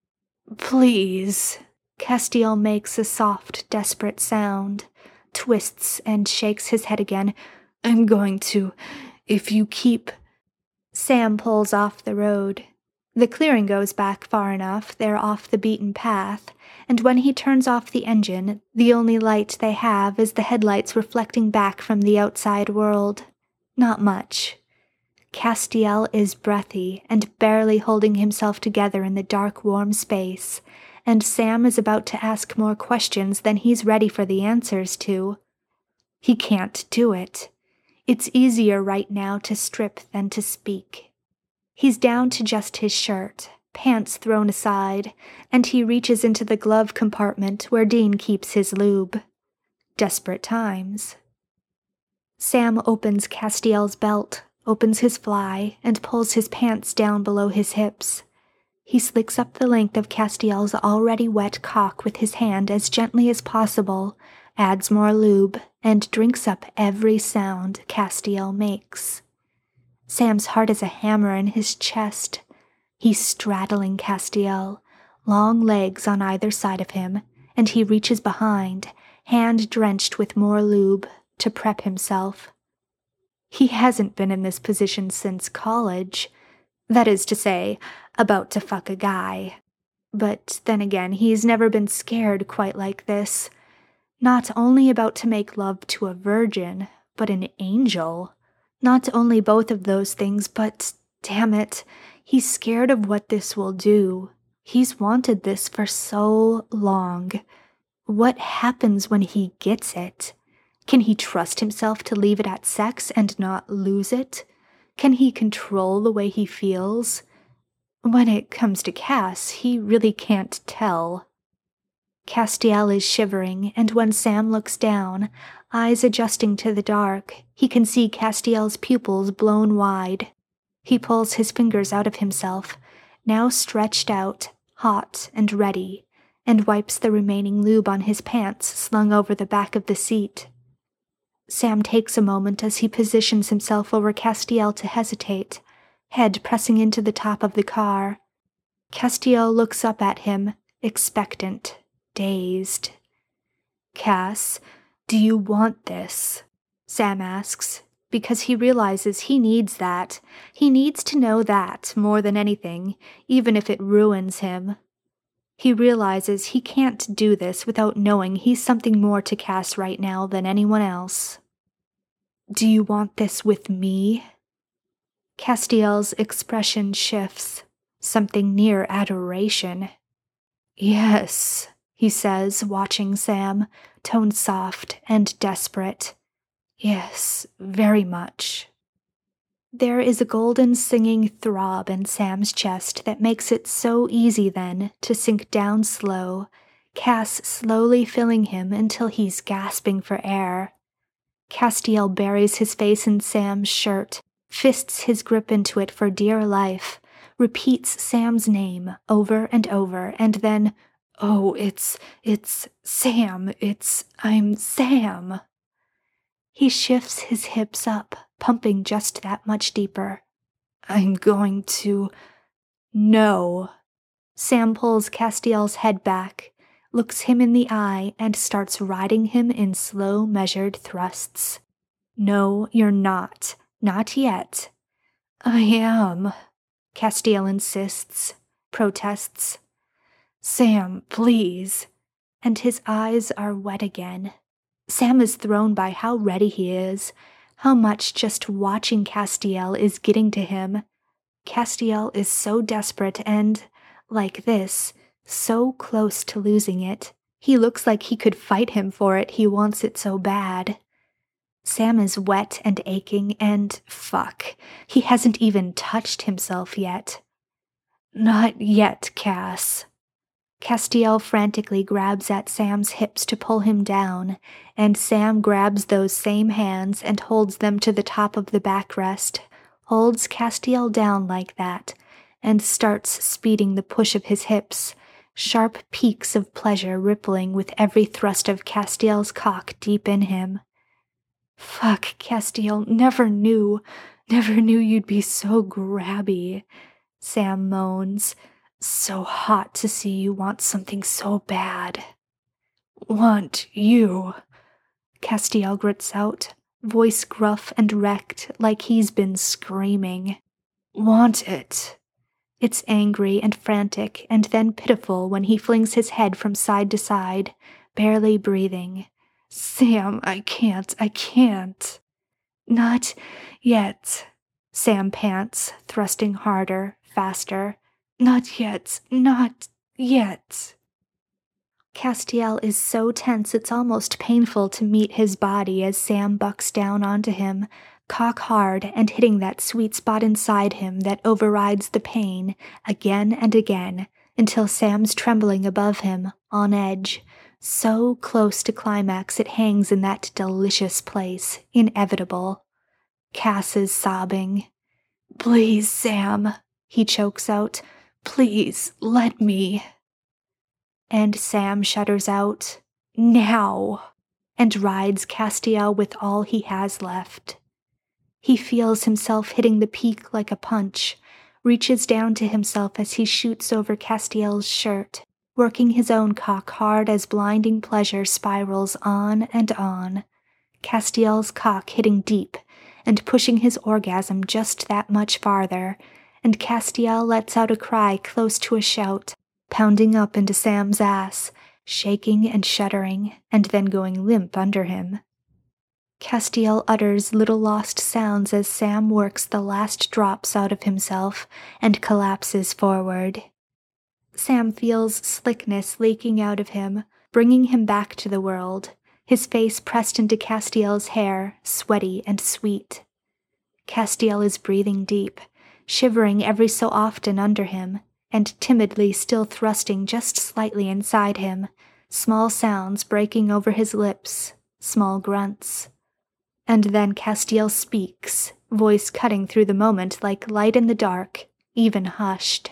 Please. Castiel makes a soft, desperate sound, twists and shakes his head again. I'm going to, if you keep... Sam pulls off the road. The clearing goes back far enough they're off the beaten path, and when he turns off the engine, the only light they have is the headlights reflecting back from the outside world. Not much. Castiel is breathy and barely holding himself together in the dark, warm space, and Sam is about to ask more questions than he's ready for the answers to. He can't do it. It's easier right now to strip than to speak. He's down to just his shirt, pants thrown aside, and he reaches into the glove compartment where Dean keeps his lube. Desperate times. Sam opens Castiel's belt, opens his fly, and pulls his pants down below his hips. He slicks up the length of Castiel's already wet cock with his hand as gently as possible, adds more lube, and drinks up every sound Castiel makes. Sam's heart is a hammer in his chest. He's straddling Castiel, long legs on either side of him, and he reaches behind, hand drenched with more lube, to prep himself. He hasn't been in this position since college. That is to say, about to fuck a guy. But then again, he's never been scared quite like this. Not only about to make love to a virgin, but an angel. Not only both of those things, but, damn it, he's scared of what this will do. He's wanted this for so long. What happens when he gets it? Can he trust himself to leave it at sex and not lose it? Can he control the way he feels? When it comes to Cass, he really can't tell. Castiel is shivering, and when Sam looks down, eyes adjusting to the dark, he can see Castiel's pupils blown wide. He pulls his fingers out of himself, now stretched out, hot and ready, and wipes the remaining lube on his pants slung over the back of the seat. Sam takes a moment as he positions himself over Castiel to hesitate, head pressing into the top of the car. Castiel looks up at him, expectant, dazed. "Cass, do you want this?" Sam asks, because he realizes he needs that. He needs to know that more than anything, even if it ruins him. He realizes he can't do this without knowing he's something more to Cass right now than anyone else. "Do you want this with me?" Castiel's expression shifts, something near adoration. "Yes," he says, watching Sam, tone soft and desperate. "Yes, very much." There is a golden singing throb in Sam's chest that makes it so easy then to sink down slow, Cass slowly filling him until he's gasping for air. Castiel buries his face in Sam's shirt, fists his grip into it for dear life, repeats Sam's name over and over, and then, "Oh, it's Sam, I'm Sam." He shifts his hips up, pumping just that much deeper. "I'm going to..." "No." Sam pulls Castiel's head back, looks him in the eye, and starts riding him in slow, measured thrusts. "No, you're not. Not yet." "I am," Castiel insists, protests. "Sam, please." And his eyes are wet again. Sam is thrown by how ready he is, how much just watching Castiel is getting to him. Castiel is so desperate and, like this, so close to losing it. He looks like he could fight him for it, he wants it so bad. Sam is wet and aching and, fuck, he hasn't even touched himself yet. "Not yet, Cass." Castiel frantically grabs at Sam's hips to pull him down, and Sam grabs those same hands and holds them to the top of the backrest, holds Castiel down like that, and starts speeding the push of his hips, sharp peaks of pleasure rippling with every thrust of Castiel's cock deep in him. "Fuck, Castiel, never knew you'd be so grabby," Sam moans. "So hot to see you want something so bad." "Want you," Castiel grits out, voice gruff and wrecked like he's been screaming. "Want it." It's angry and frantic and then pitiful when he flings his head from side to side, barely breathing. "Sam, I can't. "Not yet," Sam pants, thrusting harder, faster. Not yet. Castiel is so tense it's almost painful to meet his body as Sam bucks down onto him, cock hard and hitting that sweet spot inside him that overrides the pain again and again until Sam's trembling above him, on edge, so close to climax it hangs in that delicious place, inevitable. Cass is sobbing. "Please, Sam," he chokes out. "Please, let me." And Sam shudders out, "Now," and rides Castiel with all he has left. He feels himself hitting the peak like a punch, reaches down to himself as he shoots over Castiel's shirt, working his own cock hard as blinding pleasure spirals on and on, Castiel's cock hitting deep and pushing his orgasm just that much farther, and Castiel lets out a cry close to a shout, pounding up into Sam's ass, shaking and shuddering, and then going limp under him. Castiel utters little lost sounds as Sam works the last drops out of himself and collapses forward. Sam feels slickness leaking out of him, bringing him back to the world, his face pressed into Castiel's hair, sweaty and sweet. Castiel is breathing deep, shivering every so often under him, and timidly still thrusting just slightly inside him, small sounds breaking over his lips, small grunts. And then Castiel speaks, voice cutting through the moment like light in the dark, even hushed.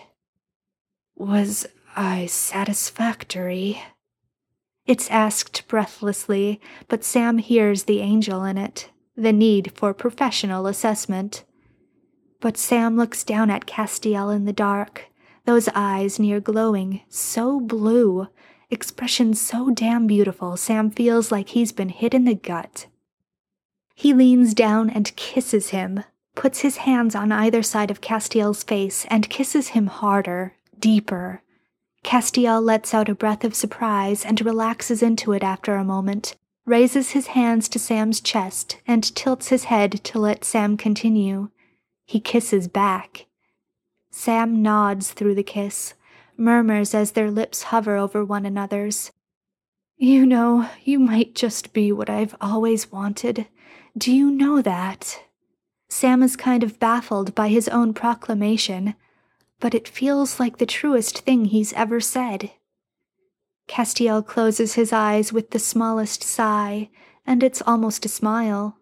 "Was I satisfactory?" It's asked breathlessly, but Sam hears the angel in it, the need for professional assessment. But Sam looks down at Castiel in the dark, those eyes near glowing, so blue, expression so damn beautiful Sam feels like he's been hit in the gut. He leans down and kisses him, puts his hands on either side of Castiel's face and kisses him harder, deeper. Castiel lets out a breath of surprise and relaxes into it after a moment, raises his hands to Sam's chest and tilts his head to let Sam continue. He kisses back. Sam nods through the kiss, murmurs as their lips hover over one another's. "You know, you might just be what I've always wanted. Do you know that?" Sam is kind of baffled by his own proclamation, but it feels like the truest thing he's ever said. Castiel closes his eyes with the smallest sigh, and it's almost a smile.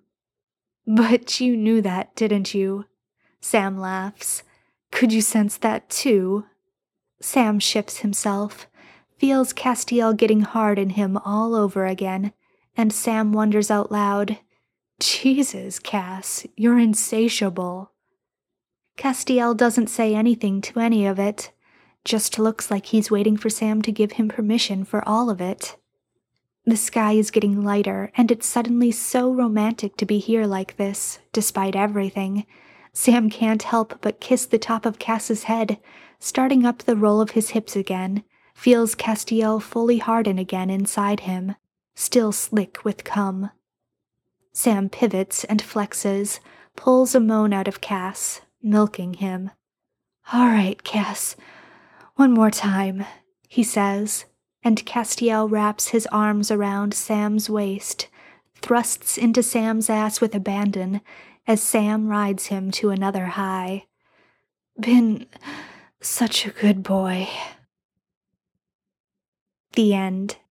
"But you knew that, didn't you?" Sam laughs. "Could you sense that too?" Sam shifts himself, feels Castiel getting hard in him all over again, and Sam wonders out loud, "Jesus, Cass, you're insatiable." Castiel doesn't say anything to any of it, just looks like he's waiting for Sam to give him permission for all of it. The sky is getting lighter, and it's suddenly so romantic to be here like this, despite everything. Sam can't help but kiss the top of Cass's head, starting up the roll of his hips again, feels Castiel fully harden again inside him, still slick with cum. Sam pivots and flexes, pulls a moan out of Cass, milking him. "All right, Cass, one more time," he says, and Castiel wraps his arms around Sam's waist, thrusts into Sam's ass with abandon as Sam rides him to another high. "Been such a good boy." The end.